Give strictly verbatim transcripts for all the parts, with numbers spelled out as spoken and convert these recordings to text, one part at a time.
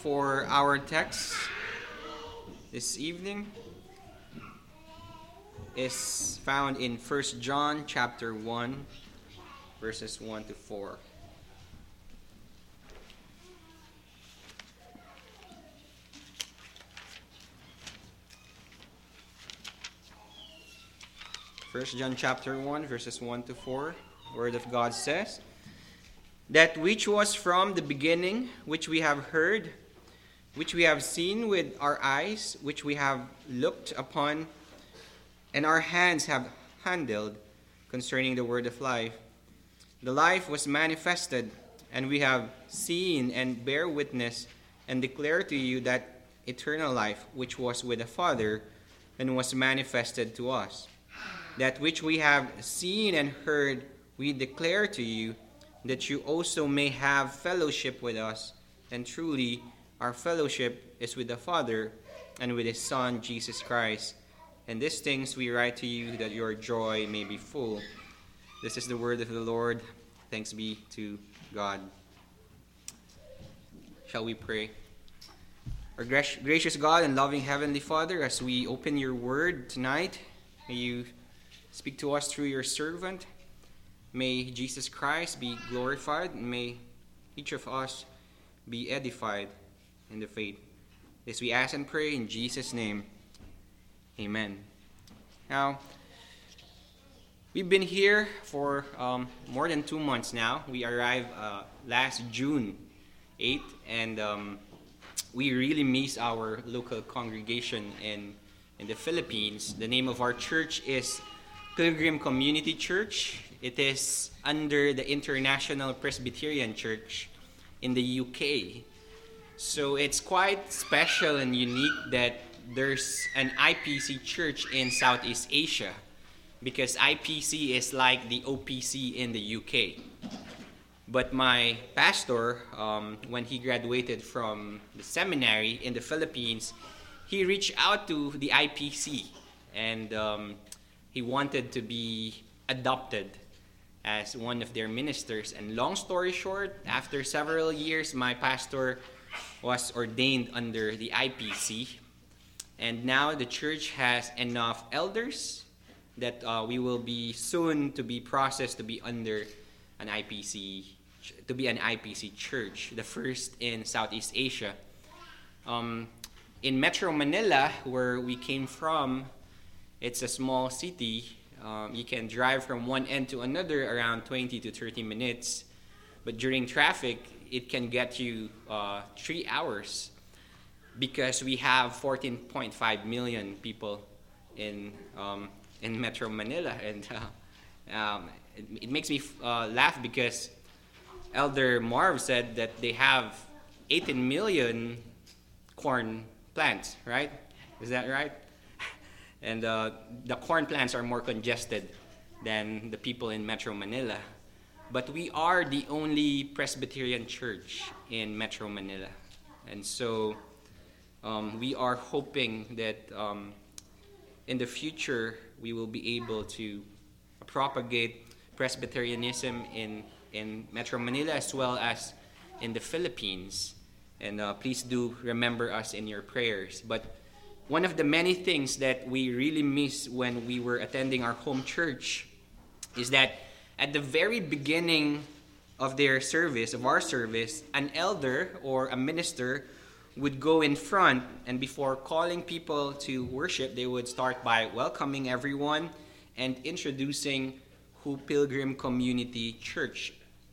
for our text this evening is found in First John chapter one, verses one to four. First John chapter one, verses one to four. Word of God says, "That which was from the beginning, which we have heard, which we have seen with our eyes, which we have looked upon, and our hands have handled concerning the word of life. The life was manifested, and we have seen and bear witness and declare to you that eternal life which was with the Father and was manifested to us. That which we have seen and heard we declare to you, that you also may have fellowship with us. And truly, our fellowship is with the Father and with His Son, Jesus Christ. And these things we write to you, that your joy may be full." This is the word of the Lord. Thanks be to God. Shall we pray? Our gracious God and loving Heavenly Father, as we open your word tonight, may you speak to us through your servant. May Jesus Christ be glorified, and may each of us be edified in the faith. This we ask and pray in Jesus' name. Amen. Now, we've been here for um, more than two months now. We arrived uh, last June eighth, and um, we really miss our local congregation in, in the Philippines. The name of our church is Pilgrim Community Church. It is under the International Presbyterian Church in the U K. So it's quite special and unique that there's an I P C church in Southeast Asia, because I P C is like the O P C in the U K. But my pastor, um, when he graduated from the seminary in the Philippines, he reached out to the I P C, and um, he wanted to be adopted as one of their ministers. And long story short, after several years, my pastor was ordained under the I P C. And now the church has enough elders that uh, we will be soon to be processed to be under an I P C, to be an I P C church, the first in Southeast Asia. Um, in Metro Manila, where we came from, it's a small city. Um, you can drive from one end to another around twenty to thirty minutes. But during traffic, it can get you uh, three hours because we have fourteen point five million people in um, in Metro Manila. And uh, um, it, it makes me uh, laugh because Elder Marv said that they have eighteen million corn plants, right? Is that right? And uh, the corn plants are more congested than the people in Metro Manila. But we are the only Presbyterian church in Metro Manila. And so um, we are hoping that um, in the future we will be able to propagate Presbyterianism in, in Metro Manila as well as in the Philippines. And uh, please do remember us in your prayers. But one of the many things that we really miss when we were attending our home church is that at the very beginning of their service, of our service, an elder or a minister would go in front, and before calling people to worship, they would start by welcoming everyone and introducing who Pilgrim Community Church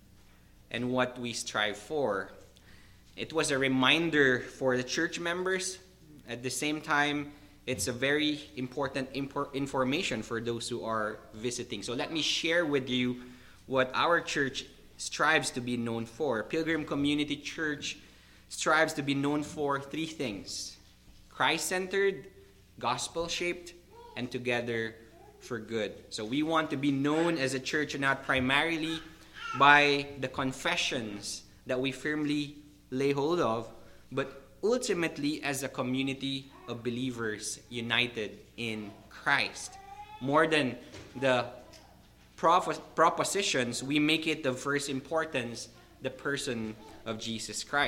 and what we strive for. It was a reminder for the church members. At the same time, it's a very important impor- information for those who are visiting. So let me share with you what our church strives to be known for. Pilgrim Community Church strives to be known for three things: Christ-centered, gospel-shaped, and together for good. So we want to be known as a church not primarily by the confessions that we firmly lay hold of, but ultimately as a community of believers united in Christ. More than the propos- propositions, we make it of first importance the person of Jesus Christ.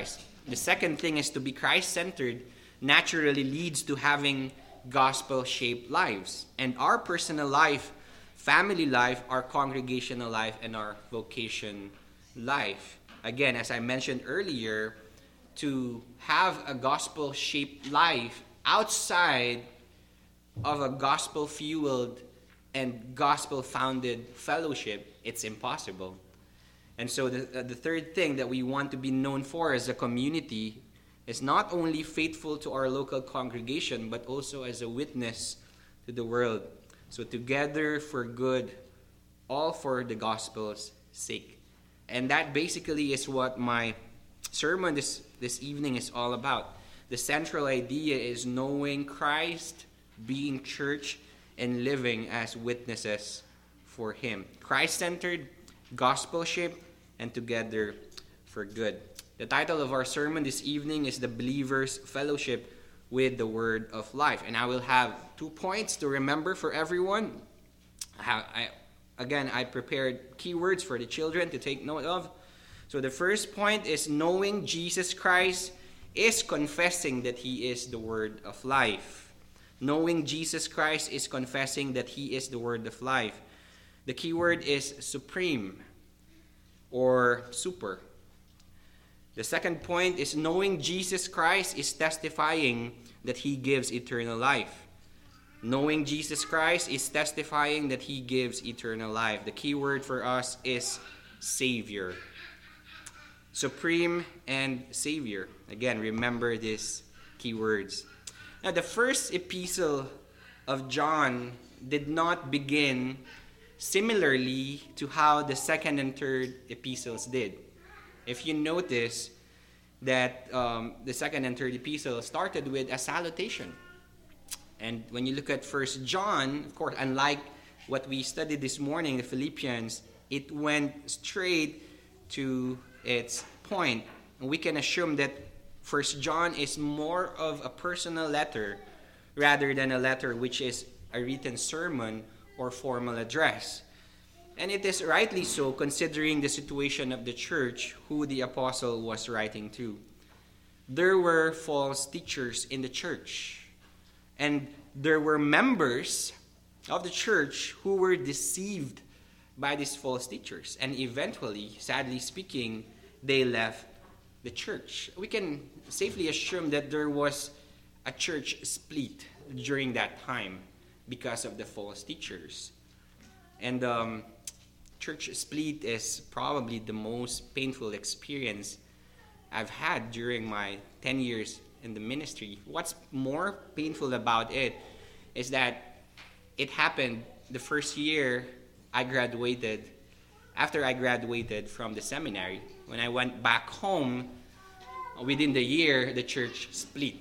The second thing is to be Christ-centered naturally leads to having gospel-shaped lives. And our personal life, family life, our congregational life, and our vocation life. Again, as I mentioned earlier, to have a gospel-shaped life outside of a gospel-fueled and gospel-founded fellowship, it's impossible. And so the, uh, the third thing that we want to be known for as a community is not only faithful to our local congregation, but also as a witness to the world. So together for good, all for the gospel's sake. And that basically is what my sermon this, this evening is all about. The central idea is knowing Christ, being church, and living as witnesses for Him. Christ-centered, gospel-shaped, and together for good. The title of our sermon this evening is The Believer's Fellowship with the Word of Life. And I will have two points to remember for everyone. I, have, I Again, I prepared keywords for the children to take note of. So the first point is knowing Jesus Christ is confessing that He is the Word of Life. Knowing Jesus Christ is confessing that He is the Word of Life. The key word is supreme or super. The second point is knowing Jesus Christ is testifying that He gives eternal life. Knowing Jesus Christ is testifying that He gives eternal life. The key word for us is Savior. Supreme and Savior. Again, remember these key words. Now, the first epistle of John did not begin similarly to how the second and third epistles did. If you notice that um, the second and third epistle started with a salutation. And when you look at First John, of course, unlike what we studied this morning, the Philippians, it went straight to its point. And we can assume that First John is more of a personal letter rather than a letter which is a written sermon or formal address. And it is rightly so considering the situation of the church who the apostle was writing to. There were false teachers in the church. And there were members of the church who were deceived by these false teachers. And eventually, sadly speaking, they left the church. We can safely assume that there was a church split during that time because of the false teachers. And um, church split is probably the most painful experience I've had during my ten years in the ministry. What's more painful about it is that it happened the first year I graduated, after I graduated from the seminary. When I went back home, within the year, the church split.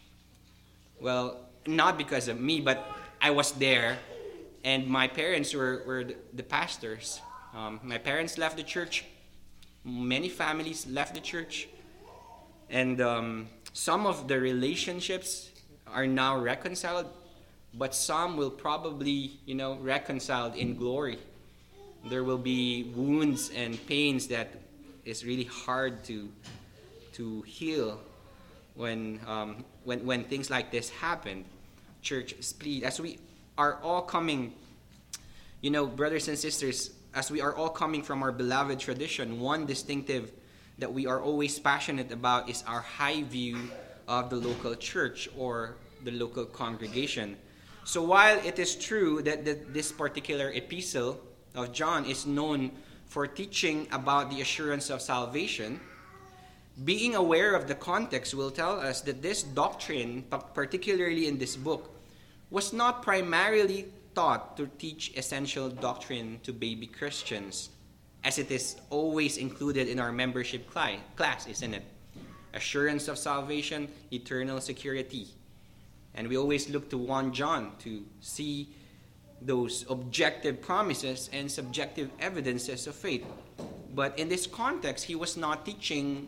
Well, not because of me, but I was there, and my parents were, were the, the pastors. Um, my parents left the church. Many families left the church. And um, some of the relationships are now reconciled, but some will probably, you know, reconciled in glory. There will be wounds and pains that is really hard to to heal when um, when when things like this happen. Church split. As we are all coming, you know, brothers and sisters, as we are all coming from our beloved tradition, one distinctive that we are always passionate about is our high view of the local church or the local congregation. So while it is true that, that this particular epistle of John is known for teaching about the assurance of salvation, being aware of the context will tell us that this doctrine, particularly in this book, was not primarily taught to teach essential doctrine to baby Christians, as it is always included in our membership class, isn't it? Assurance of salvation, eternal security. And we always look to First John to see those objective promises and subjective evidences of faith. But in this context, he was not teaching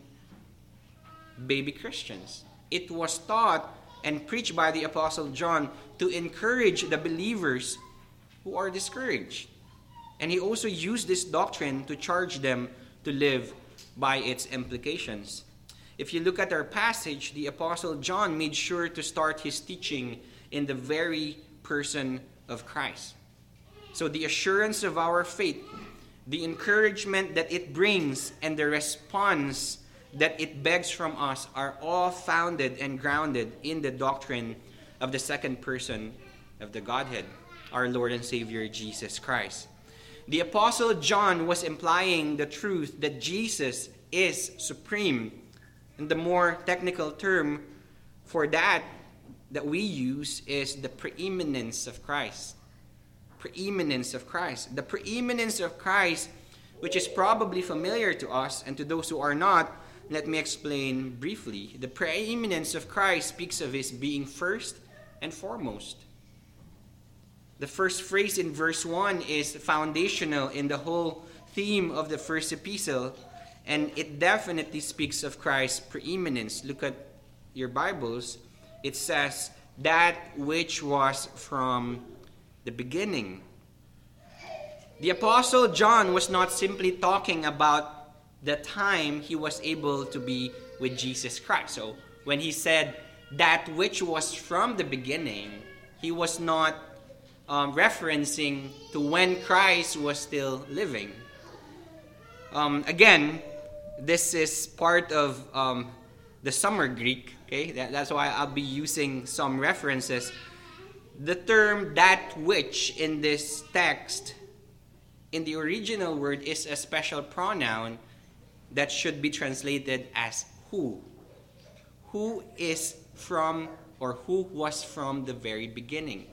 baby Christians. It was taught and preached by the Apostle John to encourage the believers who are discouraged. And he also used this doctrine to charge them to live by its implications. If you look at our passage, the Apostle John made sure to start his teaching in the very person of Christ. So the assurance of our faith, the encouragement that it brings, and the response that it begs from us are all founded and grounded in the doctrine of the second person of the Godhead, our Lord and Savior Jesus Christ. The Apostle John was implying the truth that Jesus is supreme. And the more technical term for that that we use is the preeminence of Christ. Preeminence of Christ. The preeminence of Christ, which is probably familiar to us, and to those who are not, let me explain briefly. The preeminence of Christ speaks of his being first and foremost. The first phrase in verse one is foundational in the whole theme of the first epistle, and it definitely speaks of Christ's preeminence. Look at your Bibles. It says, that which was from the beginning. The Apostle John was not simply talking about the time he was able to be with Jesus Christ. So when he said that which was from the beginning, he was not um, referencing to when Christ was still living. Um, again, this is part of um, the summer Greek. Okay, that, that's why I'll be using some references. The term that which in this text, in the original word, is a special pronoun that should be translated as who. Who is from, or who was from the very beginning.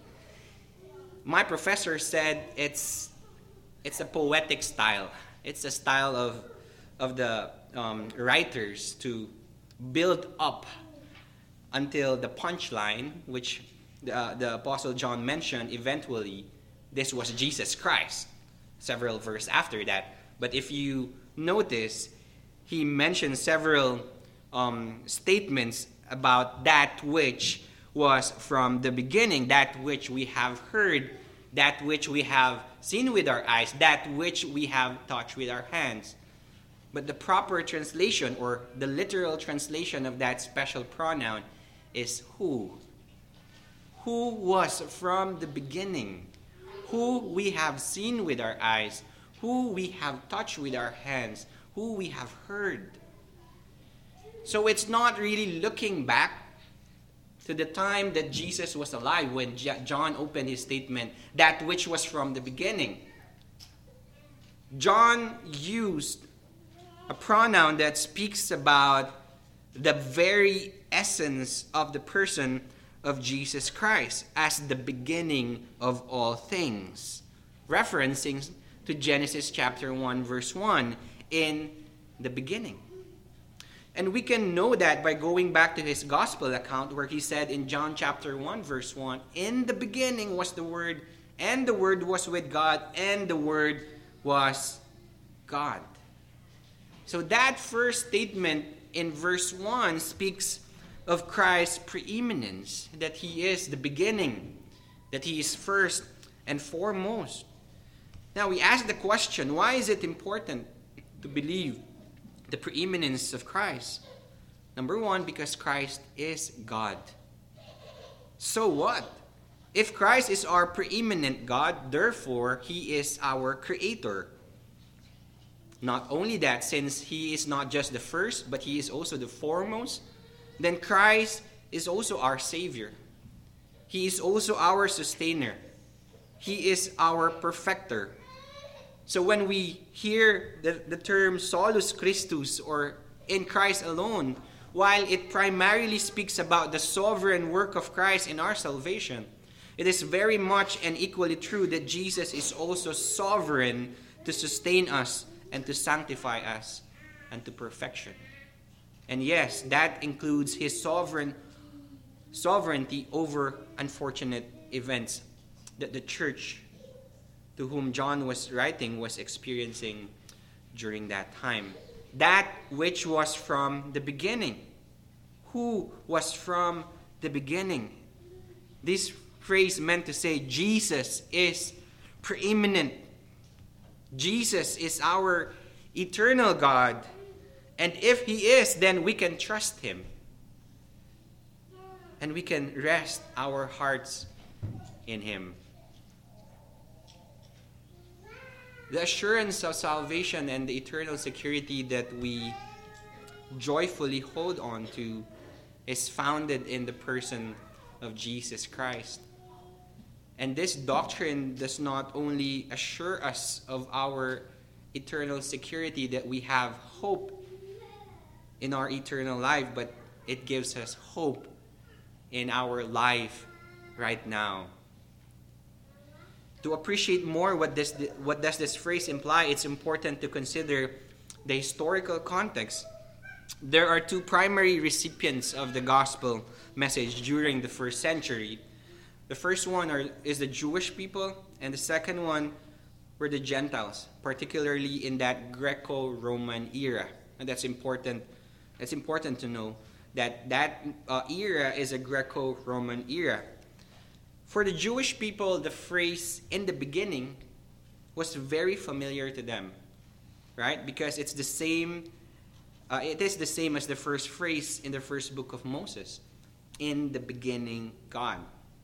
My professor said it's it's a poetic style. It's a style of of the um, writers to build up until the punchline, which the, the Apostle John mentioned eventually, this was Jesus Christ, several verses after that. But if you notice, he mentioned several um, statements about that which was from the beginning, that which we have heard, that which we have seen with our eyes, that which we have touched with our hands. But the proper translation, or the literal translation of that special pronoun, is who. Who was from the beginning, who we have seen with our eyes, who we have touched with our hands, who we have heard. So it's not really looking back to the time that Jesus was alive when John opened his statement, that which was from the beginning. John used a pronoun that speaks about the very essence of the person of Jesus Christ as the beginning of all things, referencing to Genesis chapter one verse one, in the beginning. And we can know that by going back to his gospel account, where he said in John chapter one verse one, in the beginning was the Word, and the Word was with God, and the Word was God. So that first statement in verse one speaks of Christ's preeminence, that he is the beginning, that he is first and foremost. Now we ask the question, why is it important to believe the preeminence of Christ? Number one, because Christ is God. So what? If Christ is our preeminent God, therefore he is our creator. Not only that, since he is not just the first, but he is also the foremost, then Christ is also our Savior. He is also our sustainer. He is our perfecter. So when we hear the, the term solus Christus, or in Christ alone, while it primarily speaks about the sovereign work of Christ in our salvation, it is very much and equally true that Jesus is also sovereign to sustain us and to sanctify us unto perfection. And yes, that includes his sovereign sovereignty over unfortunate events that the church to whom John was writing was experiencing during that time. That which was from the beginning. Who was from the beginning? This phrase meant to say Jesus is preeminent. Jesus is our eternal God, And if He is, then we can trust Him. And we can rest our hearts in Him. The assurance of salvation and the eternal security that we joyfully hold on to is founded in the person of Jesus Christ. And this doctrine does not only assure us of our eternal security, that we have hope in our eternal life, but it gives us hope in our life right now. To appreciate more what this what does this phrase imply, it's important to consider the historical context. There are two primary recipients of the gospel message during the first century. The first one are, is the Jewish people, and the second one were the Gentiles, particularly in that Greco-Roman era. And that's important. It's important to know that that uh, era is a Greco-Roman era. For the Jewish people, the phrase "in the beginning" was very familiar to them, right? Because it's the same. Uh, it is the same as the first phrase in the first book of Moses, "In the beginning, God."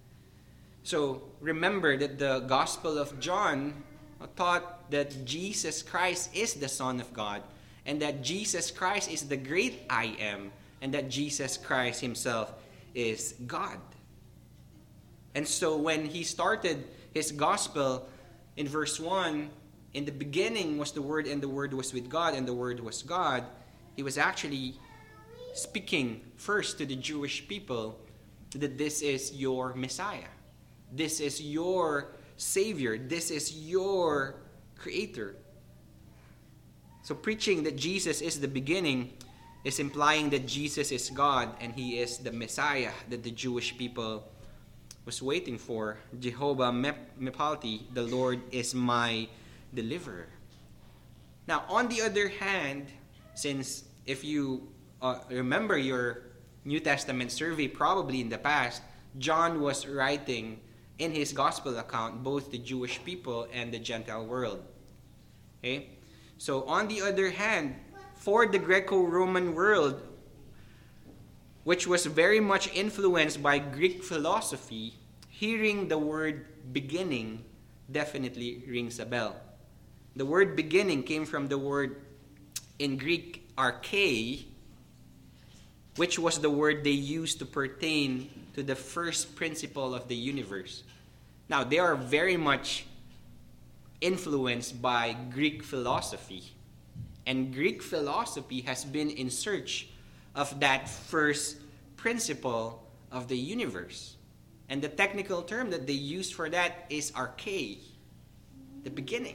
So remember that the Gospel of John taught that Jesus Christ is the Son of God, and that Jesus Christ is the great I Am, and that Jesus Christ Himself is God. And so when He started His Gospel in verse one, "In the beginning was the Word, and the Word was with God, and the Word was God," He was actually speaking first to the Jewish people that this is your Messiah. This is your Savior. This is your Creator. So preaching that Jesus is the beginning is implying that Jesus is God and He is the Messiah that the Jewish people was waiting for. Jehovah Mephalti, the Lord is my deliverer. Now, on the other hand, since if you uh, remember your New Testament survey probably in the past, John was writing in his gospel account both the Jewish people and the Gentile world. Okay? So on the other hand, for the Greco-Roman world, which was very much influenced by Greek philosophy, hearing the word beginning definitely rings a bell. The word beginning came from the word in Greek arche, which was the word they used to pertain to the first principle of the universe. Now, they are very much influenced by Greek philosophy. And Greek philosophy has been in search of that first principle of the universe. And the technical term that they use for that is arche, the beginning.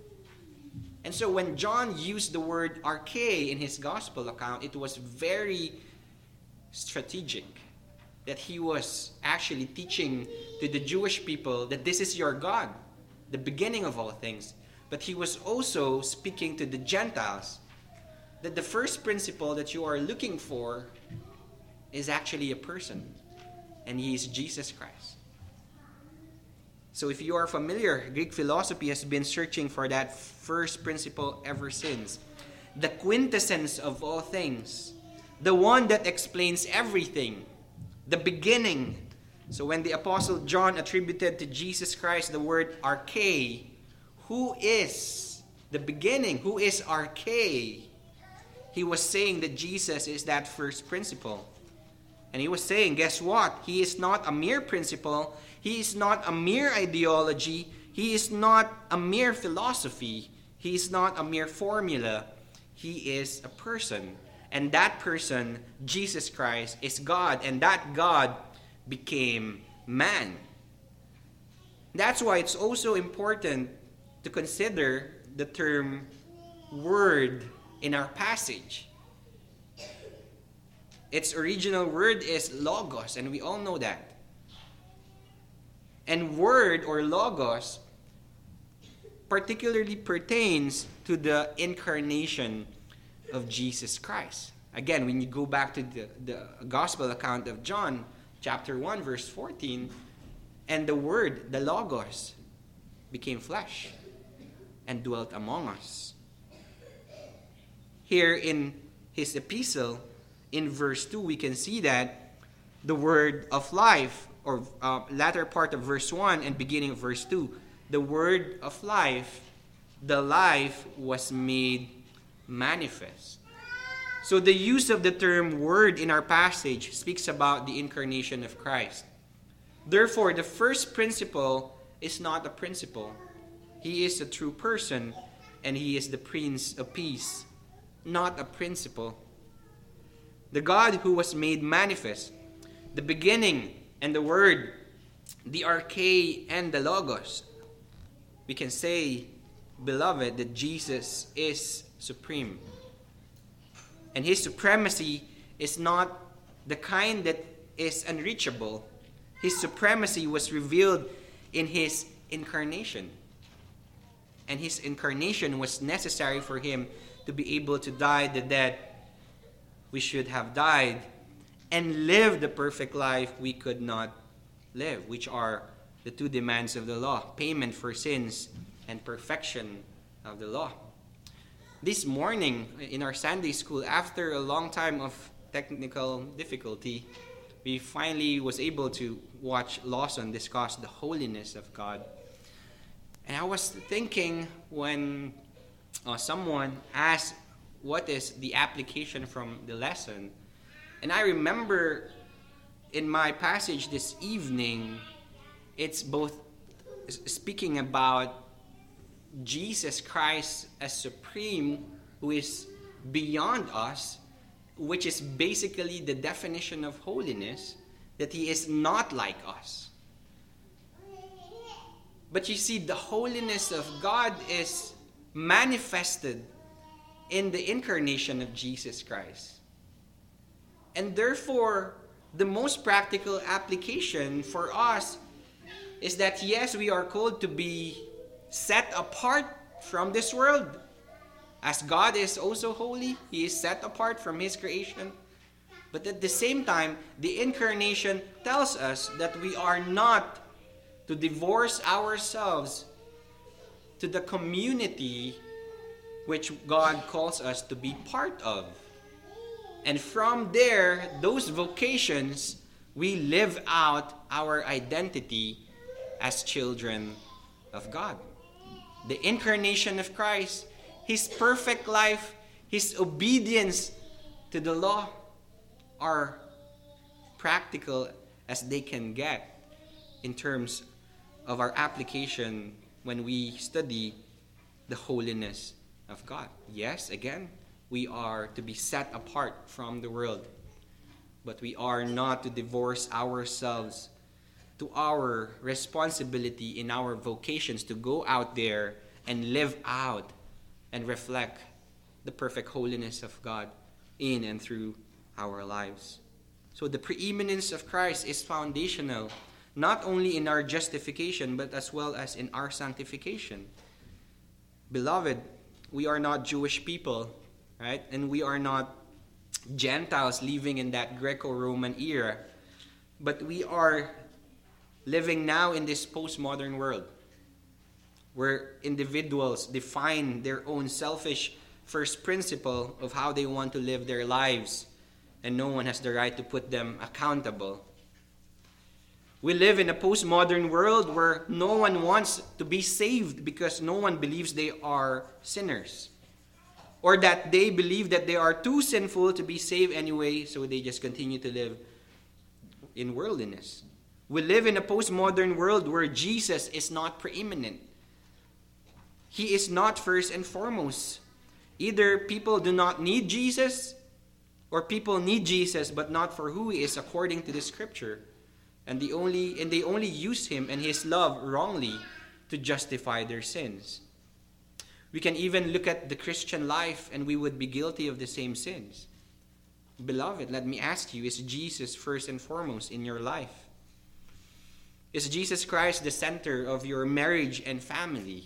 And so when John used the word arche in his gospel account, it was very strategic that he was actually teaching to the Jewish people that this is your God, the beginning of all things. But he was also speaking to the Gentiles that the first principle that you are looking for is actually a person, and he is Jesus Christ. So if you are familiar, Greek philosophy has been searching for that first principle ever since. The quintessence of all things, the one that explains everything, the beginning. So when the Apostle John attributed to Jesus Christ the word arche, who is the beginning? Who is arche? He was saying that Jesus is that first principle. And he was saying, guess what? He is not a mere principle. He is not a mere ideology. He is not a mere philosophy. He is not a mere formula. He is a person. And that person, Jesus Christ, is God. And that God became man. That's why it's also important to consider the term word in our passage. Its original word is logos, and we all know that. And word or logos particularly pertains to the incarnation of Jesus Christ. Again, when you go back to the, the gospel account of John, chapter one, verse fourteen, and the word, the logos, became flesh and dwelt among us. Here in his epistle, in verse two, we can see that the word of life, or uh, latter part of verse one and beginning of verse two, the word of life, the life was made manifest. So the use of the term word in our passage speaks about the incarnation of Christ. Therefore, the first principle is not a principle. He is a true person, and he is the Prince of Peace, not a principle. The God who was made manifest, the beginning and the Word, the Arche and the Logos. We can say, beloved, that Jesus is supreme. And his supremacy is not the kind that is unreachable. His supremacy was revealed in his incarnation. And his incarnation was necessary for him to be able to die the death we should have died and live the perfect life we could not live, which are the two demands of the law: payment for sins and perfection of the law. This morning in our Sunday school, after a long time of technical difficulty, we finally was able to watch Lawson discuss the holiness of God. And I was thinking when uh, someone asked what is the application from the lesson, and I remember in my passage this evening, it's both speaking about Jesus Christ as supreme, who is beyond us, which is basically the definition of holiness, that he is not like us. But you see, the holiness of God is manifested in the incarnation of Jesus Christ. And therefore, the most practical application for us is that yes, we are called to be set apart from this world. As God is also holy, he is set apart from his creation. But at the same time, the incarnation tells us that we are not to divorce ourselves to the community which God calls us to be part of. And from there, those vocations, we live out our identity as children of God. The incarnation of Christ, his perfect life, his obedience to the law are practical as they can get in terms of our application when we study the holiness of God. Yes, again, we are to be set apart from the world, but we are not to divorce ourselves to our responsibility in our vocations to go out there and live out and reflect the perfect holiness of God in and through our lives. So the preeminence of Christ is foundational, not only in our justification, but as well as in our sanctification. Beloved, we are not Jewish people, right? And we are not Gentiles living in that Greco-Roman era, but we are living now in this postmodern world where individuals define their own selfish first principle of how they want to live their lives, and no one has the right to put them accountable. We live in a postmodern world where no one wants to be saved because no one believes they are sinners, or that they believe that they are too sinful to be saved anyway, so they just continue to live in worldliness. We live in a postmodern world where Jesus is not preeminent. He is not first and foremost. Either people do not need Jesus, or people need Jesus but not for who he is according to the scripture. And they only and they only use him and his love wrongly to justify their sins. We can even look at the Christian life and we would be guilty of the same sins. Beloved, let me ask you, is Jesus first and foremost in your life? Is Jesus Christ the center of your marriage and family?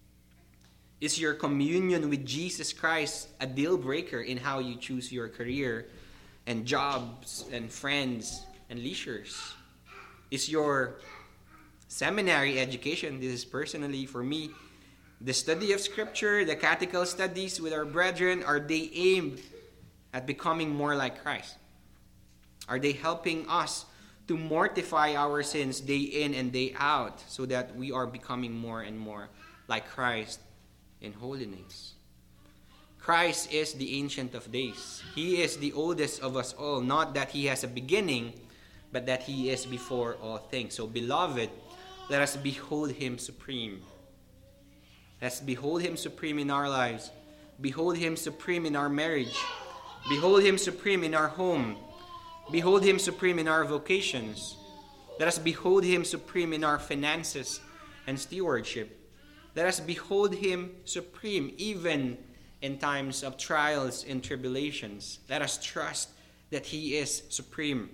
Is your communion with Jesus Christ a deal breaker in how you choose your career and jobs and friends and leisures? Is your seminary education, this is personally for me, the study of Scripture, the catechetical studies with our brethren, are they aimed at becoming more like Christ? Are they helping us to mortify our sins day in and day out so that we are becoming more and more like Christ in holiness? Christ is the Ancient of Days. He is the oldest of us all. Not that he has a beginning, but that he is before all things. So, beloved, let us behold him supreme. Let's behold him supreme in our lives. Behold him supreme in our marriage. Behold him supreme in our home. Behold him supreme in our vocations. Let us behold him supreme in our finances and stewardship. Let us behold him supreme even in times of trials and tribulations. Let us trust that he is supreme.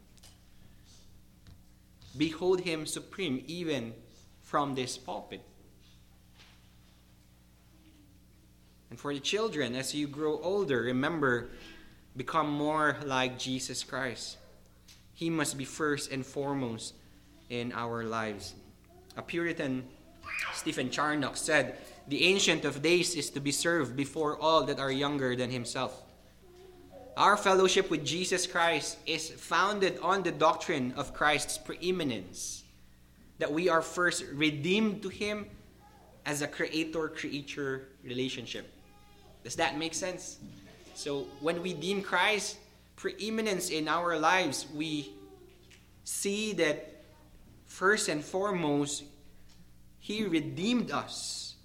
Behold him supreme even from this pulpit. And for the children, as you grow older, remember, become more like Jesus Christ. He must be first and foremost in our lives. A Puritan, Stephen Charnock, said, "The Ancient of Days is to be served before all that are younger than himself." Our fellowship with Jesus Christ is founded on the doctrine of Christ's preeminence, that we are first redeemed to him as a creator-creature relationship. Does that make sense? So when we deem Christ's preeminence in our lives, we see that first and foremost, he redeemed us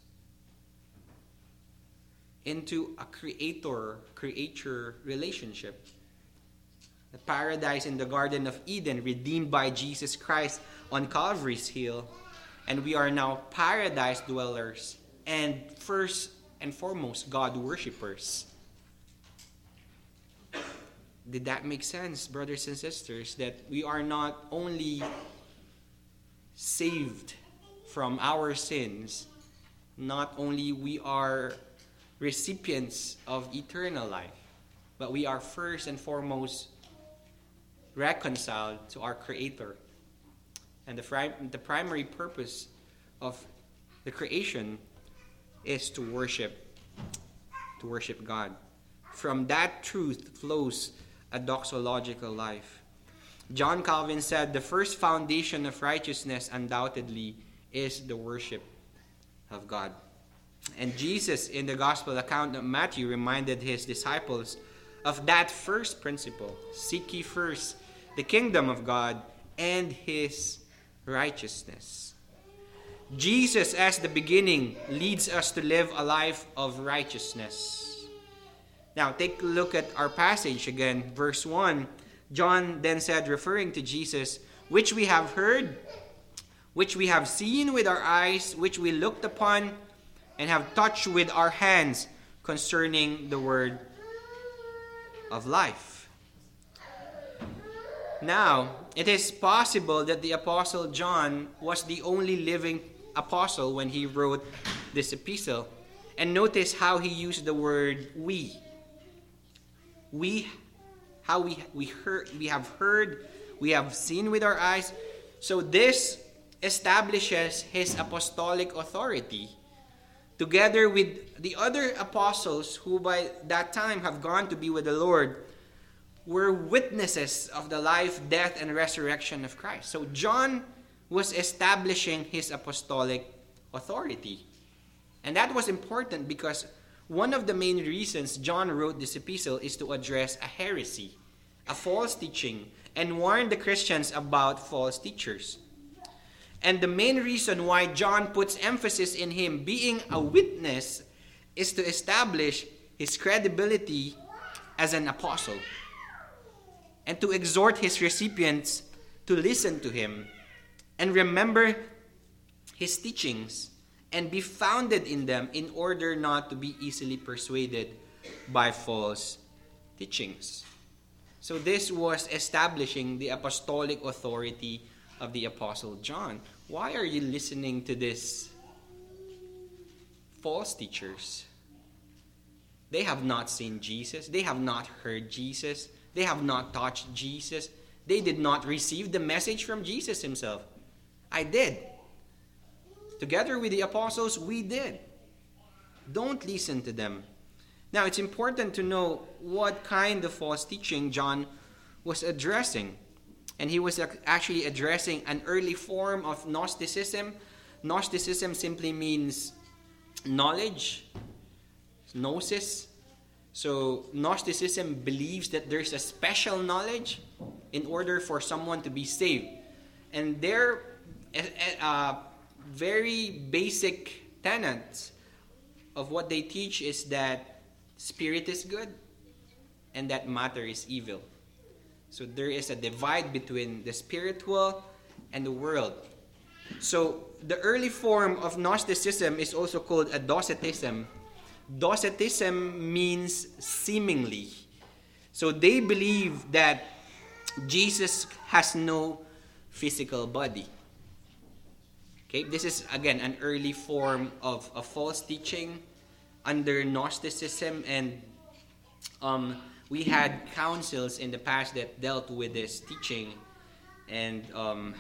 into a creator-creature relationship. The paradise in the Garden of Eden, redeemed by Jesus Christ on Calvary's Hill, and we are now paradise dwellers and first and foremost God worshippers. Did that make sense, brothers and sisters? That we are not only saved from our sins, not only we are recipients of eternal life, but we are first and foremost reconciled to our Creator. And the, fri- the primary purpose of the creation is to worship, to worship God. From that truth flows a doxological life. John Calvin said, "The first foundation of righteousness undoubtedly is the worship of God." And Jesus, in the Gospel account of Matthew, reminded his disciples of that first principle: seek ye first the kingdom of God and his righteousness. Jesus, as the beginning, leads us to live a life of righteousness. Now, take a look at our passage again, verse one. John then said, referring to Jesus, "Which we have heard, which we have seen with our eyes, which we looked upon, and have touched with our hands, concerning the word of life." Now, it is possible that the Apostle John was the only living apostle when he wrote this epistle. And notice how he used the word we. We, how we we heard, we have heard, we have seen with our eyes. So this establishes his apostolic authority, together with the other apostles who by that time have gone to be with the Lord, were witnesses of the life, death, and resurrection of Christ. So John was establishing his apostolic authority. And that was important because one of the main reasons John wrote this epistle is to address a heresy, a false teaching, and warn the Christians about false teachers. And the main reason why John puts emphasis in him being a witness is to establish his credibility as an apostle and to exhort his recipients to listen to him and remember his teachings and be founded in them in order not to be easily persuaded by false teachings. So this was establishing the apostolic authority of the Apostle John. Why are you listening to these false teachers? They have not seen Jesus. They have not heard Jesus. They have not touched Jesus. They did not receive the message from Jesus himself. I did. Together with the apostles, we did. Don't listen to them. Now, it's important to know what kind of false teaching John was addressing. And he was actually addressing an early form of Gnosticism. Gnosticism simply means knowledge, gnosis. So Gnosticism believes that there's a special knowledge in order for someone to be saved. And their uh, very basic tenets of what they teach is that spirit is good and that matter is evil. So there is a divide between the spiritual and the world. So the early form of Gnosticism is also called a Docetism. Docetism means seemingly. So they believe that Jesus has no physical body. Okay, this is again an early form of a false teaching under Gnosticism, and um, we had councils in the past that dealt with this teaching, and um,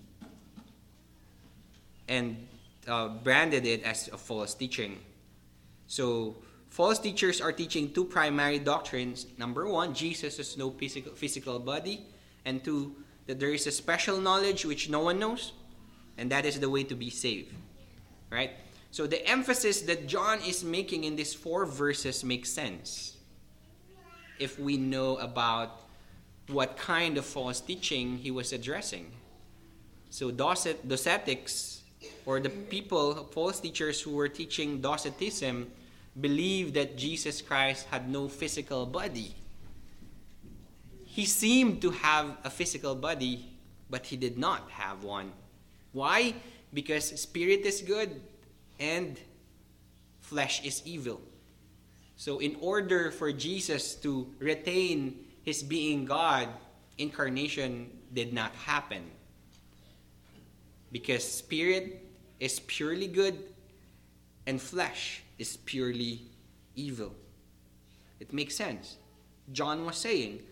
and uh, branded it as a false teaching. So false teachers are teaching two primary doctrines. Number one, Jesus has no physical physical body, and two, that there is a special knowledge which no one knows, and that is the way to be saved. Right? So the emphasis that John is making in these four verses makes sense if we know about what kind of false teaching he was addressing. So Docet, Docetics, or the people, false teachers who were teaching Docetism, believed that Jesus Christ had no physical body. He seemed to have a physical body, but he did not have one. Why? Because spirit is good and flesh is evil. So in order for Jesus to retain his being God, incarnation did not happen. Because spirit is purely good and flesh is purely evil. It makes sense. John was saying,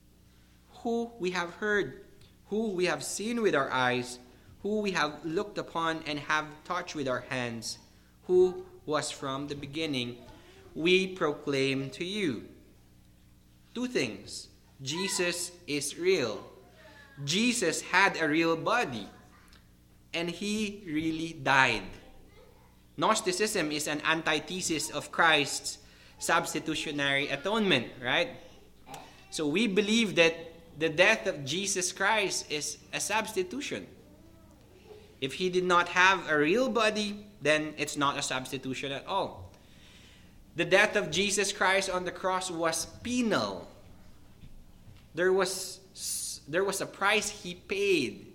who we have heard, who we have seen with our eyes, who we have looked upon and have touched with our hands, who was from the beginning, we proclaim to you. Two things. Jesus is real. Jesus had a real body, and he really died. Gnosticism is an antithesis of Christ's substitutionary atonement, right? So we believe that the death of Jesus Christ is a substitution. If he did not have a real body, then it's not a substitution at all. The death of Jesus Christ on the cross was penal. There was, there was a price he paid.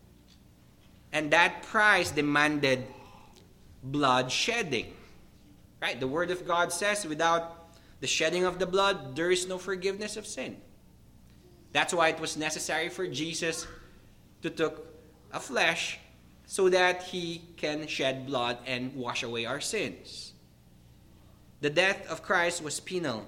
And that price demanded blood shedding. Right? The Word of God says, without the shedding of the blood, there is no forgiveness of sin. That's why it was necessary for Jesus to take a flesh so that he can shed blood and wash away our sins. The death of Christ was penal.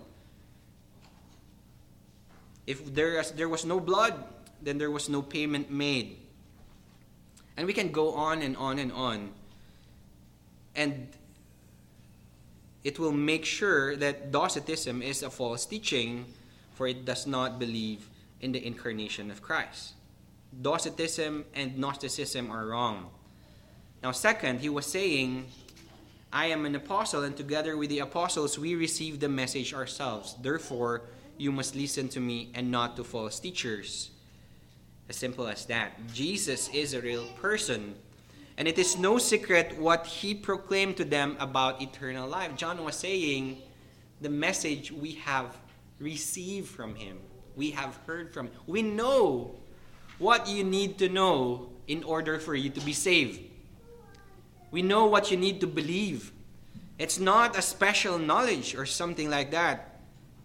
If there was, there was no blood, then there was no payment made. And we can go on and on and on. And it will make sure that Docetism is a false teaching, for it does not believe in the incarnation of Christ. Docetism and Gnosticism are wrong. Now, second, he was saying, I am an apostle, and together with the apostles we receive the message ourselves. Therefore, you must listen to me and not to false teachers. As simple as that. Jesus is a real person. And it is no secret what he proclaimed to them about eternal life. John was saying, the message we have received from him. We have heard from him. We know what you need to know in order for you to be saved. We know what you need to believe. It's not a special knowledge or something like that.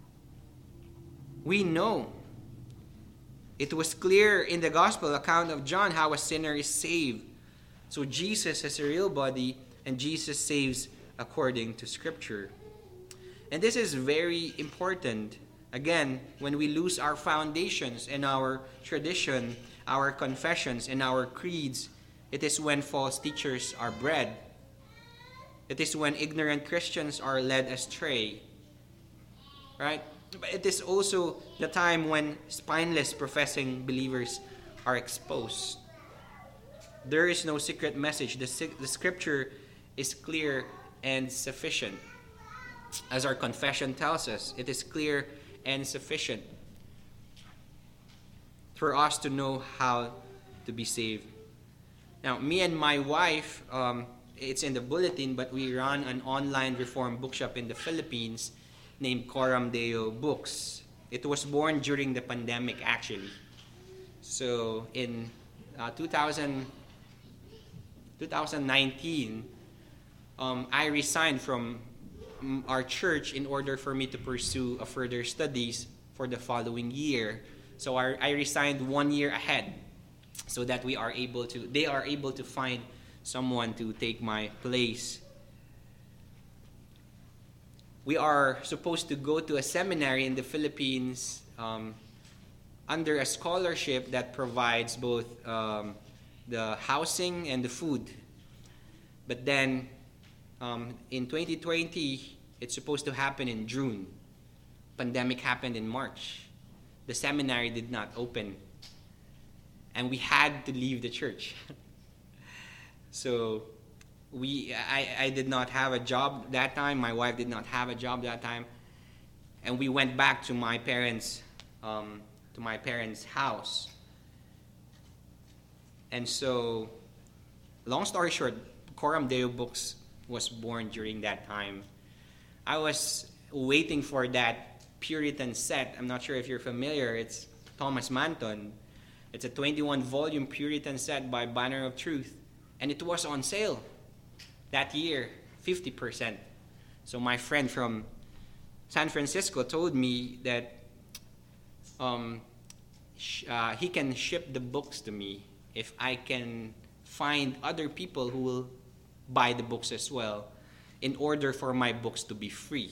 We know. It was clear in the gospel account of John how a sinner is saved. So Jesus has a real body, and Jesus saves according to Scripture. And this is very important. Again, when we lose our foundations and our tradition, our confessions and our creeds, it is when false teachers are bred. It is when ignorant Christians are led astray. right? But it is also the time when spineless professing believers are exposed. There is no secret message. The, the scripture is clear and sufficient. As our confession tells us, it is clear and sufficient for us to know how to be saved. Now, me and my wife, um, it's in the bulletin, but we run an online reform bookshop in the Philippines named Coram Deo Books. It was born during the pandemic, actually. So in uh, two thousand, twenty nineteen, um, I resigned from our church in order for me to pursue a further studies for the following year. So I, I resigned one year ahead so that we are able to, they are able to find someone to take my place. We are supposed to go to a seminary in the Philippines um, under a scholarship that provides both um, the housing and the food. But then um, in twenty twenty, it's supposed to happen in June. Pandemic happened in March. The seminary did not open. And we had to leave the church. So we, I, I did not have a job that time. My wife did not have a job that time. And we went back to my parents' um, to my parents' house. And so, long story short, Coram Deo Books was born during that time. I was waiting for that Puritan set. I'm not sure if you're familiar. It's Thomas Manton. It's a twenty-one volume Puritan set by Banner of Truth. And it was on sale that year, fifty percent. So my friend from San Francisco told me that um, sh- uh, he can ship the books to me if I can find other people who will buy the books as well in order for my books to be free.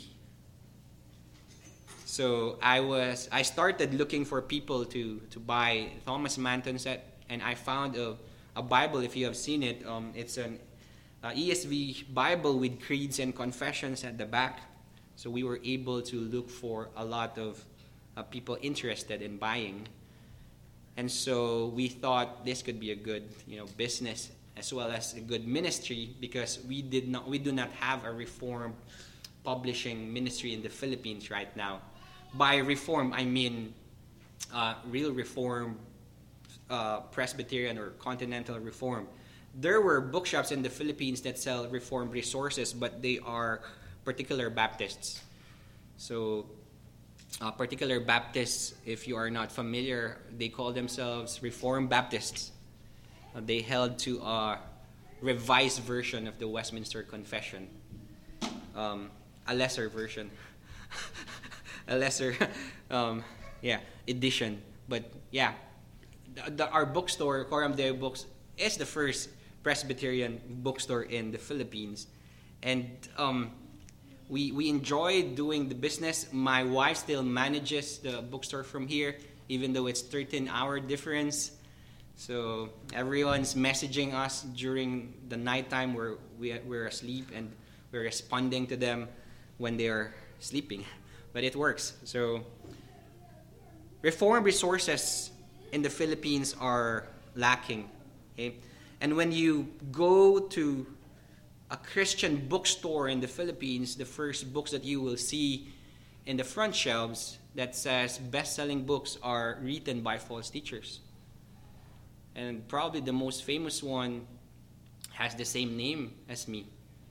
So I was I started looking for people to, to buy Thomas Manton set, and I found a, a Bible, if you have seen it. Um, it's an uh, E S V Bible with creeds and confessions at the back. So we were able to look for a lot of uh, people interested in buying. And so we thought this could be a good, you know, business as well as a good ministry, because we did not we do not have a Reformed publishing ministry in the Philippines right now. By Reform, I mean uh, real Reform, uh, Presbyterian or Continental Reform. There were bookshops in the Philippines that sell Reformed resources, but they are particular Baptists. So uh, particular Baptists, if you are not familiar, they call themselves Reformed Baptists. Uh, they held to a revised version of the Westminster Confession, um, a lesser version. A lesser, um, yeah, edition. But yeah, the, the, our bookstore, Coram Deo Books, is the first Presbyterian bookstore in the Philippines, and um, we we enjoy doing the business. My wife still manages the bookstore from here, even though it's thirteen hour difference. So everyone's messaging us during the nighttime where we we're asleep, and we're responding to them when they are sleeping. But it works. So Reformed resources in the Philippines are lacking. Okay? And when you go to a Christian bookstore in the Philippines, the first books that you will see in the front shelves that says best-selling books are written by false teachers. And probably the most famous one has the same name as me.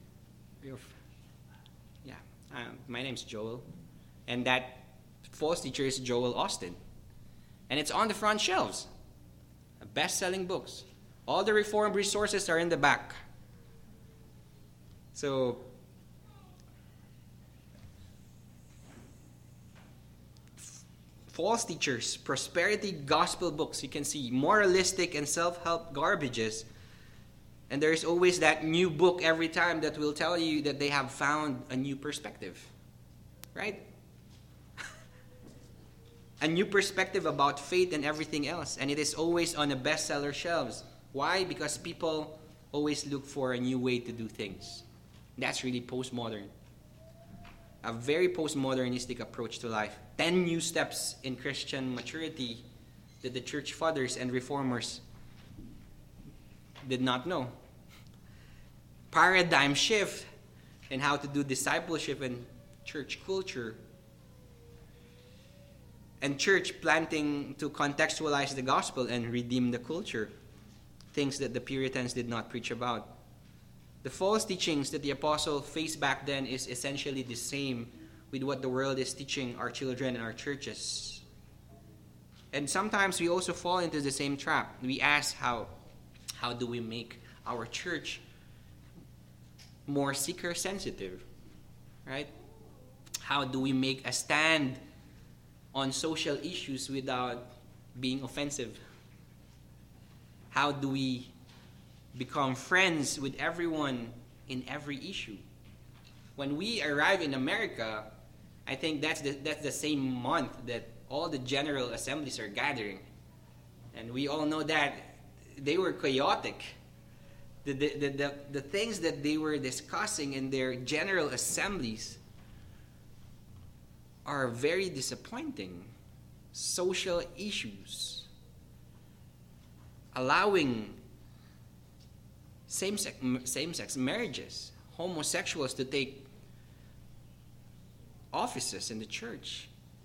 Yeah, um, my name's Joel. And that false teacher is Joel Austin. And it's on the front shelves. Best-selling books. All the Reformed resources are in the back. So, f- false teachers, prosperity gospel books, you can see moralistic and self-help garbages. And there's always that new book every time that will tell you that they have found a new perspective. Right? A new perspective about faith and everything else. And it is always on the bestseller shelves. Why? Because people always look for a new way to do things. That's really postmodern. a very postmodernistic approach to life. Ten new steps in Christian maturity that the church fathers and reformers did not know. Paradigm shift in how to do discipleship and church culture. And church planting to contextualize the gospel and redeem the culture. Things that the Puritans did not preach about. The false teachings that the apostle faced back then is essentially the same with what the world is teaching our children and our churches. And sometimes we also fall into the same trap. We ask how, how do we make our church more seeker sensitive, right? How do we make a stand on social issues without being offensive? How do we become friends with everyone in every issue? When we arrive in America, I think that's the, that's the same month that all the general assemblies are gathering. And we all know that they were chaotic. The, the, the, the, the things that they were discussing in their general assemblies are very disappointing. Social issues. Allowing same-sex, same-sex marriages, homosexuals to take offices in the church.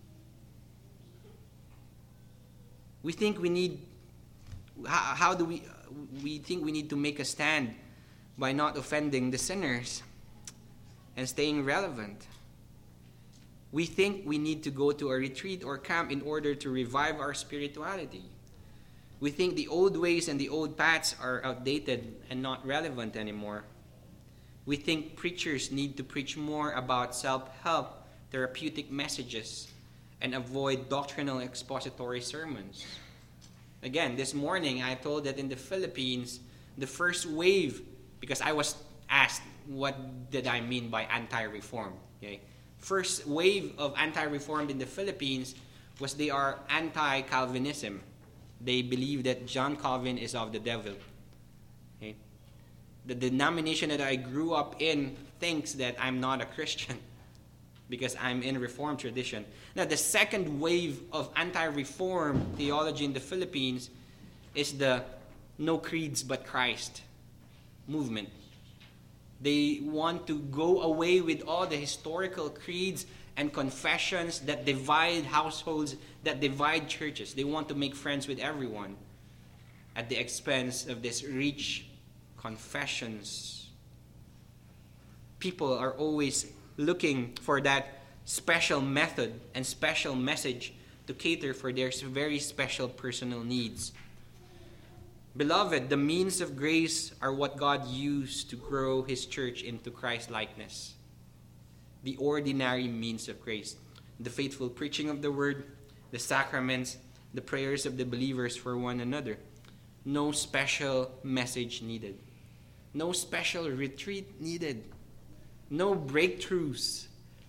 We think we need, how, how do we, we think we need to make a stand by not offending the sinners and staying relevant. We think we need to go to a retreat or camp in order to revive our spirituality. We think the old ways and the old paths are outdated and not relevant anymore. We think preachers need to preach more about self-help, therapeutic messages, and avoid doctrinal expository sermons. Again, this morning I told that in the Philippines, the first wave, because I was asked what did I mean by anti-reform. Okay? First wave of anti-reform in the Philippines was they are anti-Calvinism. They believe that John Calvin is of the devil. Okay? The denomination that I grew up in thinks that I'm not a Christian because I'm in Reformed tradition. Now, the second wave of anti-reform theology in the Philippines is the no creeds but Christ movement. They want to go away with all the historical creeds and confessions that divide households, that divide churches. They want to make friends with everyone at the expense of these rich confessions. People are always looking for that special method and special message to cater for their very special personal needs. Beloved, the means of grace are what God used to grow His church into Christ-likeness. The ordinary means of grace. The faithful preaching of the word, the sacraments, the prayers of the believers for one another. No special message needed. No special retreat needed. No breakthroughs.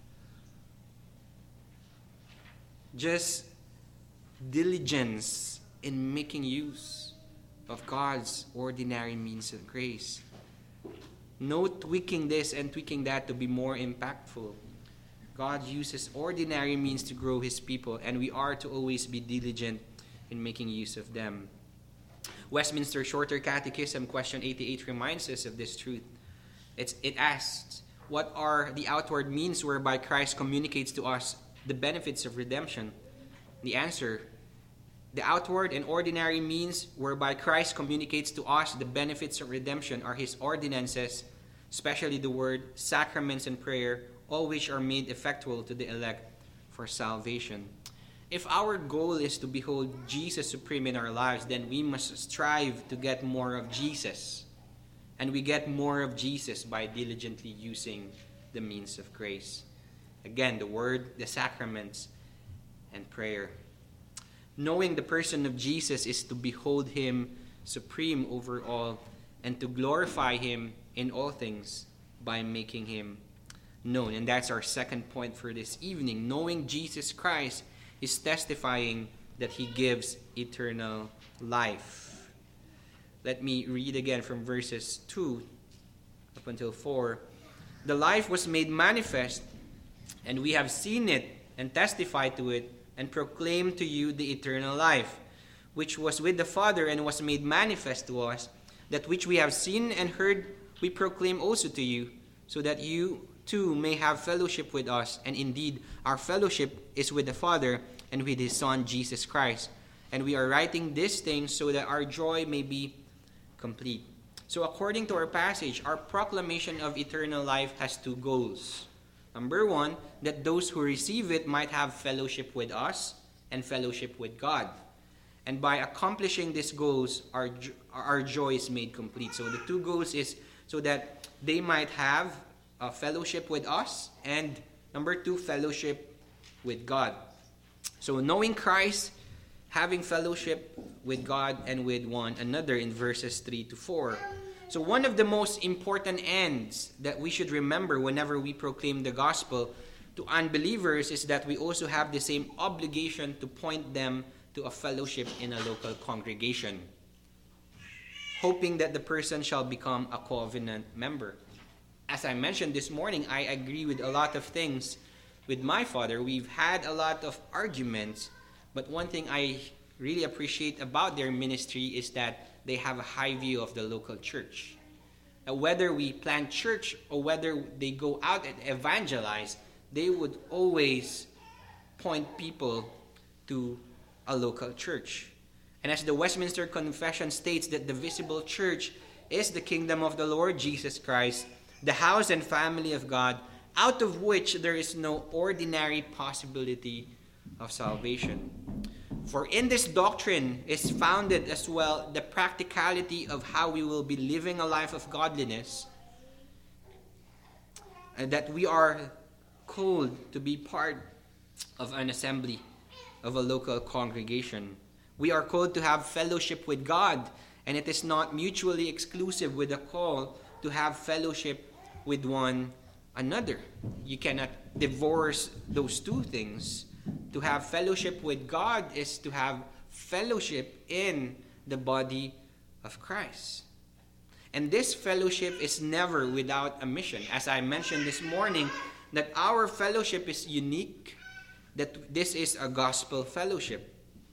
Just diligence in making use of God's ordinary means of grace. No tweaking this and tweaking that to be more impactful. God uses ordinary means to grow His people, and we are to always be diligent in making use of them. Westminster Shorter Catechism, question eighty-eight, reminds us of this truth. It's, it asks, what are the outward means whereby Christ communicates to us the benefits of redemption? The answer, the outward and ordinary means whereby Christ communicates to us the benefits of redemption are His ordinances, especially the word, sacraments, and prayer, all which are made effectual to the elect for salvation. If our goal is to behold Jesus supreme in our lives, then we must strive to get more of Jesus. And we get more of Jesus by diligently using the means of grace. Again, the word, the sacraments, and prayer. Knowing the person of Jesus is to behold Him supreme over all and to glorify Him in all things by making Him known. And that's our second point for this evening. Knowing Jesus Christ is testifying that He gives eternal life. Let me read again from verses two up until four. The life was made manifest, And we have seen it and testified to it and proclaimed to you the eternal life, which was with the Father and was made manifest to us. That which we have seen and heard we proclaim also to you, so that you too may have fellowship with us. And indeed, our fellowship is with the Father and with his Son, Jesus Christ. And we are writing these things so that our joy may be complete. So according to our passage, our proclamation of eternal life has two goals. Number one, that those who receive it might have fellowship with us and fellowship with God. And by accomplishing these goals, our, our joy is made complete. So the two goals is so that they might have a fellowship with us, and number two, fellowship with God. So knowing Christ, having fellowship with God and with one another in verses three to four. So one of the most important ends that we should remember whenever we proclaim the gospel to unbelievers is that we also have the same obligation to point them to a fellowship in a local congregation, hoping that the person shall become a covenant member. As I mentioned this morning, I agree with a lot of things with my father. We've had a lot of arguments, but one thing I really appreciate about their ministry is that they have a high view of the local church. Now, whether we plant church or whether they go out and evangelize, they would always point people to a local church. And as the Westminster Confession states, that the visible church is the kingdom of the Lord Jesus Christ, the house and family of God, out of which there is no ordinary possibility of salvation. For in this doctrine is founded as well the practicality of how we will be living a life of godliness, and that we are called to be part of an assembly, of a local congregation. We are called to have fellowship with God, and it is not mutually exclusive with the call to have fellowship with one another. You cannot divorce those two things. To have fellowship with God is to have fellowship in the body of Christ. And this fellowship is never without a mission. As I mentioned this morning, that our fellowship is unique, that this is a gospel fellowship.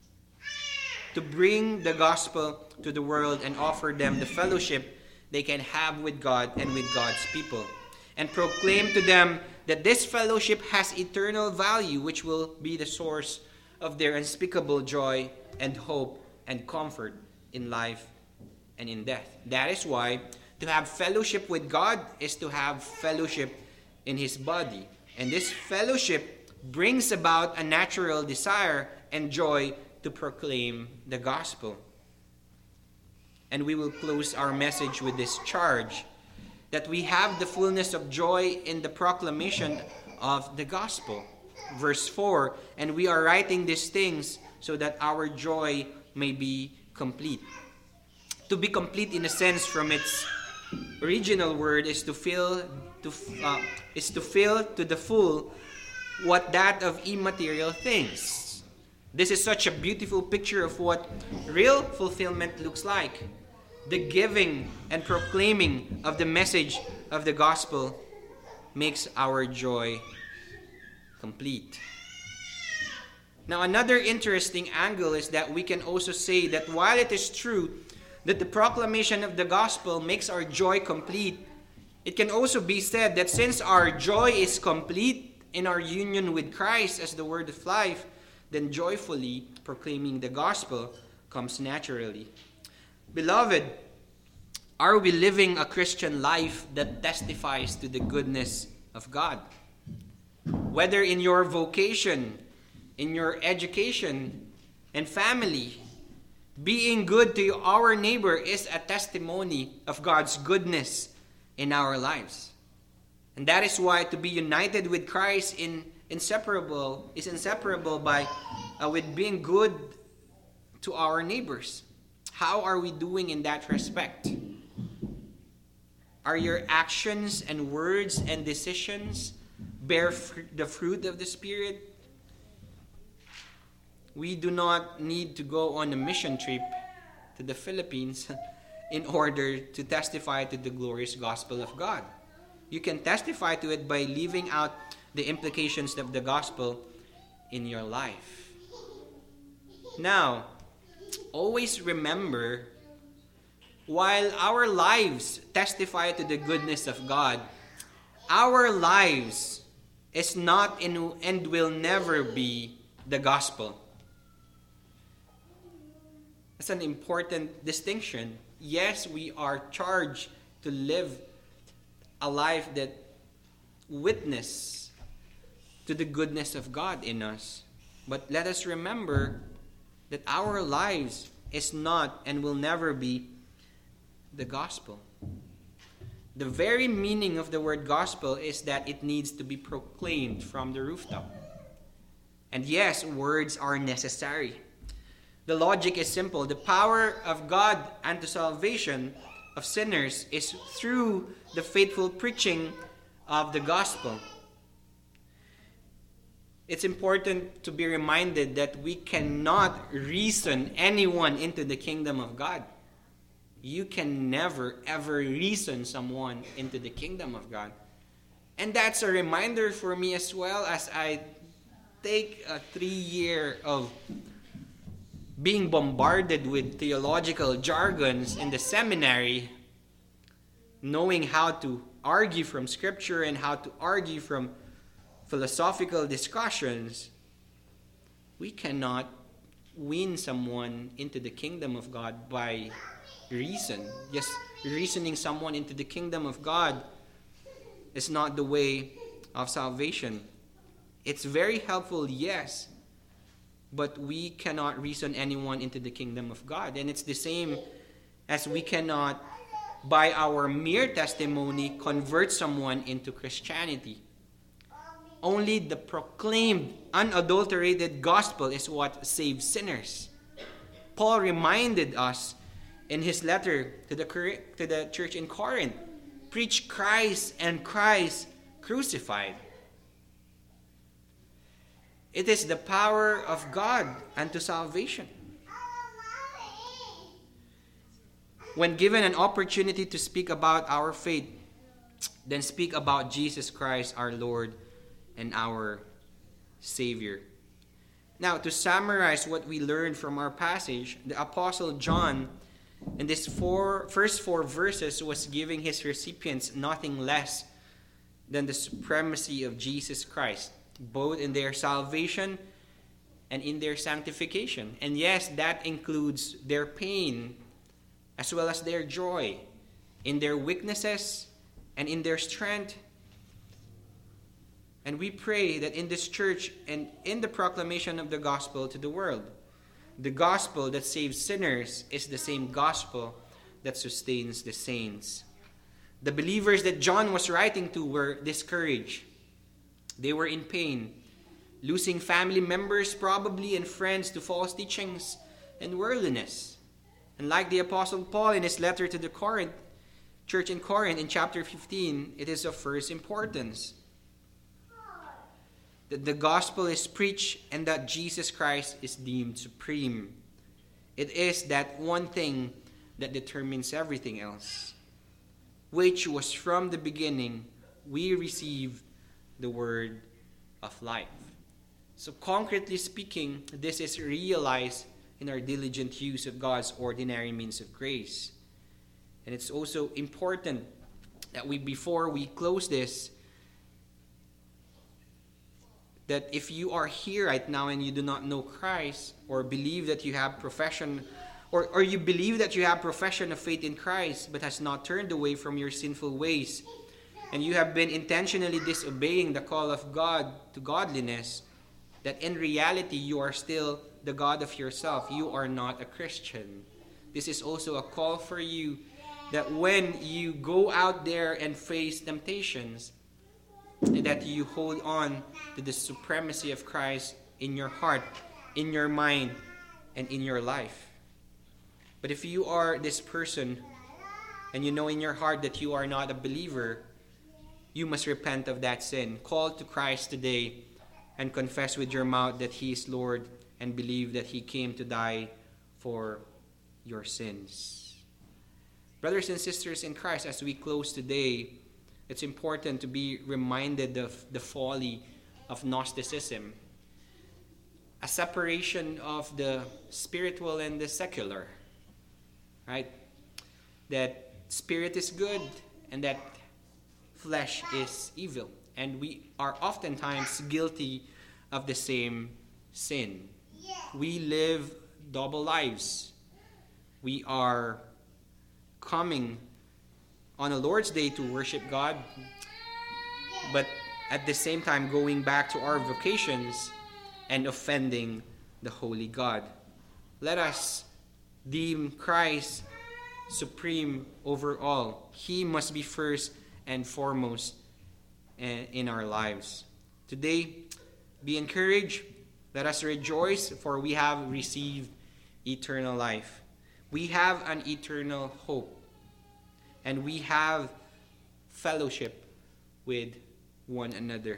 To bring the gospel to the world and offer them the fellowship they can have with God and with God's people. And proclaim to them that this fellowship has eternal value, which will be the source of their unspeakable joy and hope and comfort in life and in death. That is why to have fellowship with God is to have fellowship in his body. And this fellowship brings about a natural desire and joy to proclaim the gospel. And we will close our message with this charge, that we have the fullness of joy in the proclamation of the gospel. Verse four, and we are writing these things so that our joy may be complete. To be complete, in a sense, from its original word, is to fill to uh, is to fill to the full what that of immaterial things. This is such a beautiful picture of what real fulfillment looks like. The giving and proclaiming of the message of the gospel makes our joy complete. Now, another interesting angle is that we can also say that while it is true that the proclamation of the gospel makes our joy complete, it can also be said that since our joy is complete in our union with Christ as the word of life, then joyfully proclaiming the gospel comes naturally. Beloved, are we living a Christian life that testifies to the goodness of God? Whether in your vocation, in your education and family, being good to our neighbor is a testimony of God's goodness in our lives. And that is why to be united with Christ in inseparable is inseparable by uh, with being good to our neighbors. How are we doing in that respect? Are your actions and words and decisions bear fr- the fruit of the Spirit? We do not need to go on a mission trip to the Philippines in order to testify to the glorious gospel of God. You can testify to it by living out the implications of the gospel in your life. Now, always remember, while our lives testify to the goodness of God, our lives is not in, and will never be the gospel. That's an important distinction. Yes, we are charged to live a life that witness to the goodness of God in us. But let us remember that our lives is not and will never be the gospel. The very meaning of the word gospel is that it needs to be proclaimed from the rooftop. And yes, words are necessary. The logic is simple. The power of God unto salvation of sinners is through the faithful preaching of the gospel. It's important to be reminded that we cannot reason anyone into the kingdom of God. You can never, ever reason someone into the kingdom of God. And that's a reminder for me as well as I take a three year of being bombarded with theological jargons in the seminary, knowing how to argue from Scripture and how to argue from philosophical discussions. We cannot win someone into the kingdom of God by reason. Just reasoning someone into the kingdom of God is not the way of salvation. It's very helpful, yes, but we cannot reason anyone into the kingdom of God. And it's the same as we cannot, by our mere testimony, convert someone into Christianity. Only the proclaimed, unadulterated gospel is what saves sinners. Paul reminded us in his letter to the, to the church in Corinth, preach Christ and Christ crucified. It is the power of God unto salvation. When given an opportunity to speak about our faith, then speak about Jesus Christ, our Lord and our Savior. Now, to summarize what we learned from our passage, the Apostle John, in these four, first four verses, was giving his recipients nothing less than the supremacy of Jesus Christ, both in their salvation and in their sanctification. And yes, that includes their pain as well as their joy, in their weaknesses and in their strength. And we pray that in this church and in the proclamation of the gospel to the world, the gospel that saves sinners is the same gospel that sustains the saints. The believers that John was writing to were discouraged. They were in pain, losing family members probably and friends to false teachings and worldliness. And like the Apostle Paul in his letter to the Corinth, church in Corinth in chapter fifteen, it is of first importance that the gospel is preached and that Jesus Christ is deemed supreme. It is that one thing that determines everything else, which was from the beginning we received the word of life. So concretely speaking, this is realized in our diligent use of God's ordinary means of grace. And it's also important that we, before we close this, that if you are here right now and you do not know Christ, or believe that you have profession, or, or you believe that you have profession of faith in Christ, but has not turned away from your sinful ways, and you have been intentionally disobeying the call of God to godliness, that in reality you are still the God of yourself. You are not a Christian. This is also a call for you that when you go out there and face temptations, that you hold on to the supremacy of Christ in your heart, in your mind, and in your life. But if you are this person and you know in your heart that you are not a believer, you must repent of that sin. Call to Christ today and confess with your mouth that He is Lord and believe that He came to die for your sins. Brothers and sisters in Christ, as we close today, it's important to be reminded of the folly of Gnosticism, a separation of the spiritual and the secular, right? That spirit is good and that flesh is evil. And we are oftentimes guilty of the same sin. We live double lives. We are coming on a Lord's Day to worship God, but at the same time going back to our vocations and offending the holy God. Let us deem Christ supreme over all. He must be first and foremost in our lives. Today, be encouraged. Let us rejoice, for we have received eternal life. We have an eternal hope. And we have fellowship with one another.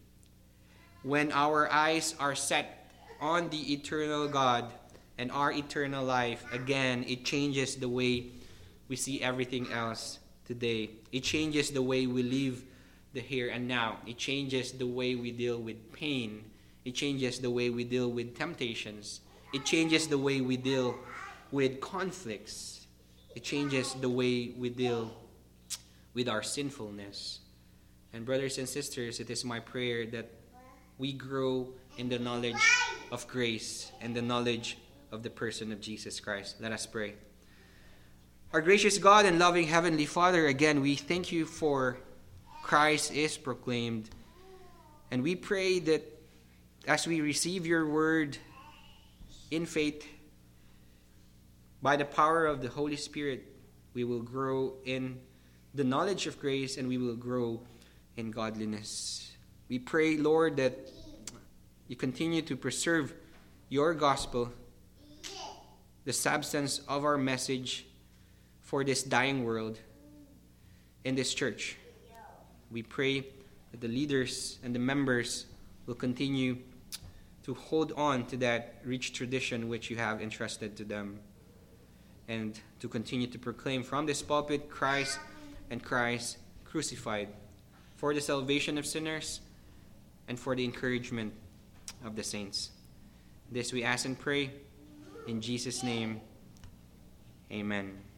When our eyes are set on the eternal God and our eternal life, again, it changes the way we see everything else today. It changes the way we live the here and now. It changes the way we deal with pain. It changes the way we deal with temptations. It changes the way we deal with conflicts. It changes the way we deal with our sinfulness. And brothers and sisters, it is my prayer that we grow in the knowledge of grace and the knowledge of the person of Jesus Christ. Let us pray. Our gracious God and loving Heavenly Father, again, we thank you for Christ is proclaimed. And we pray that as we receive your word in faith, by the power of the Holy Spirit, we will grow in the knowledge of grace and we will grow in godliness. We pray, Lord, that you continue to preserve your gospel, the substance of our message for this dying world in this church. We pray that the leaders and the members will continue to hold on to that rich tradition which you have entrusted to them, and to continue to proclaim from this pulpit Christ and Christ crucified, for the salvation of sinners and for the encouragement of the saints. This we ask and pray in Jesus' name. Amen.